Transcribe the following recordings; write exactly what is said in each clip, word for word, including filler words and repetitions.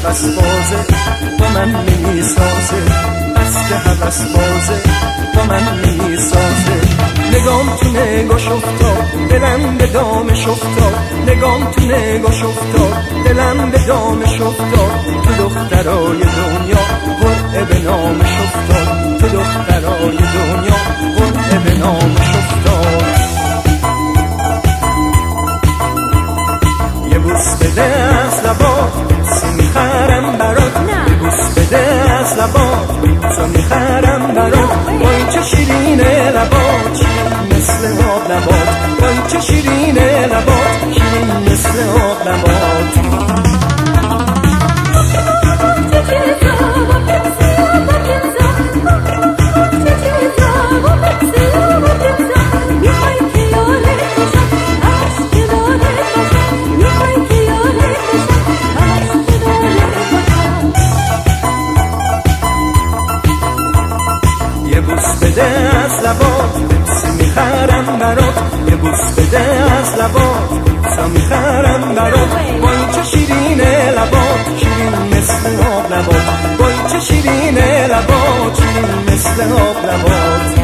هوس بازه با من نمیسازه، بس که هوس بازه با من نمیسازه. نگام تو نگاش افتاد دلم به دامش افتاد، نگام تو نگاش افتاد دلم به دامش افتاد. تو دخترای دنیا قرعه به نامش افتاد، تو دخترای دنیا قرعه به نامش افتاد. یه بوس بده از لبات سی میخرم برات، یه بوس بده از لبات سا میخرم برات. وای چه شیرینه لبات شیرین مثل آب نبات، وای چه شیرینه لبات شیرین مثل آب نبات. یه بوس بده از لبات سی میخرم برات، یه بوس بده از لبات سا میخرم برات. وای چه شیرینه لبات شیرین مثل آب نبات، وای چه شیرینه لبات شیرین مثل آب نبات.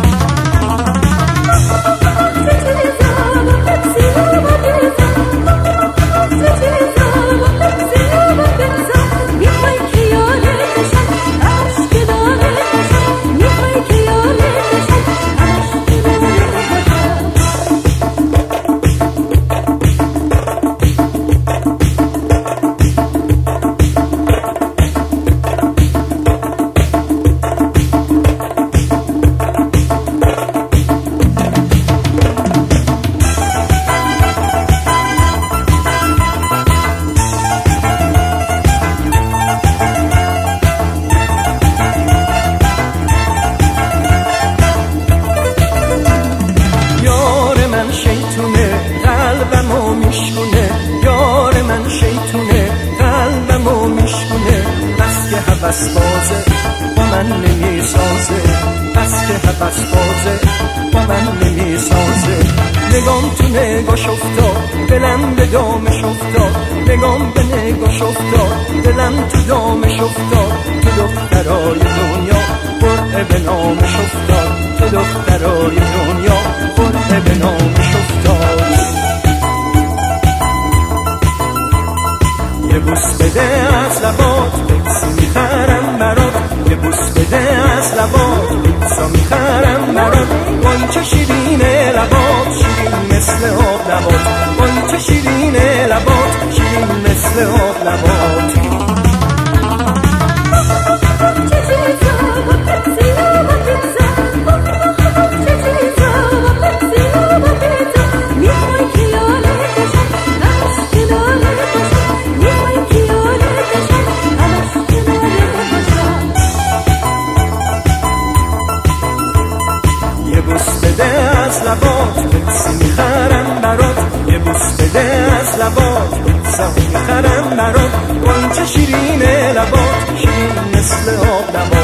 شیطونه قلبمو میشونه، یار من شیطونه قلبمو میشونه. بس که هوس بازه با من نمیسازه، بس که هوس بازه با من نمیسازه. نگام تو نگاش افتاد دلم به دامش افتاد، نگام به نگاش افتاد دلم تو دامش افتاد. تو دخترای دنیا قرعه به نامش افتاد، تو دخترای دنیا قرعه به نامش افتاد. یه بوس بده از لبات سی میخرم برات، یه بوس بده از لبات سا میخرم برات. وای چه شیرینه لبات شیرین مثل آب نبات، وای چه شیرینه لبات شیرین مثل آب نبات. یه بوس بده از لبات سی میخرم برات، یه بوس بده از لبات سا میخرم برات. وای چه شیرینه لبات شیرین مثل آب نبات.